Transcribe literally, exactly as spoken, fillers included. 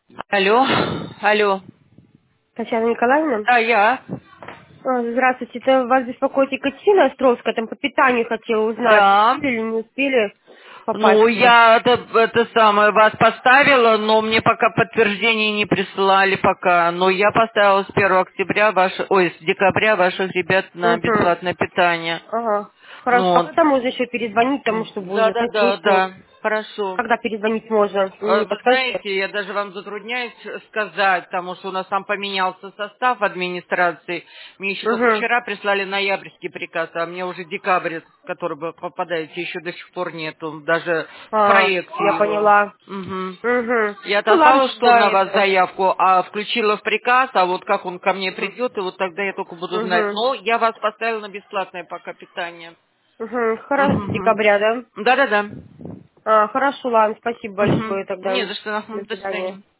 Алло, алло. Татьяна Николаевна? Да, я. А, Здравствуйте, это вас беспокоит Екатерина Островская, там по питанию хотела узнать, Да. успели или не успели попасть Ну, к вам? я это, это самое вас поставила, но мне пока подтверждение не прислали пока. Но я поставила с первого октября ваш, ой, с декабря ваших ребят на Угу. бесплатное питание. Ага. Хорошо, а Ну, когда можно еще перезвонить, тому, чтобы да, уже да, знать да, месяц? да. Хорошо. Когда перезвонить можно? Э, Не Вы подскажете? знаете, я даже вам затрудняюсь сказать, потому что у нас там поменялся состав администрации. Мне еще только Угу. вчера прислали ноябрьский приказ, а мне уже декабрь, в который вы попадаете, еще до сих пор нету, даже в А, проекте я его. поняла. Мгм. Угу. Я Ну ладно, отослала, что тогда на вас это... заявку, а включила в приказ, а вот как он ко мне придет, и вот тогда я только буду знать. Угу. Но я вас поставила на бесплатное пока питание. Угу. Хорошо, с Мгм. декабря, да? Да-да-да. А, хорошо, ладно, спасибо Мгм. большое тогда. Не за что. До До свидания. свидания.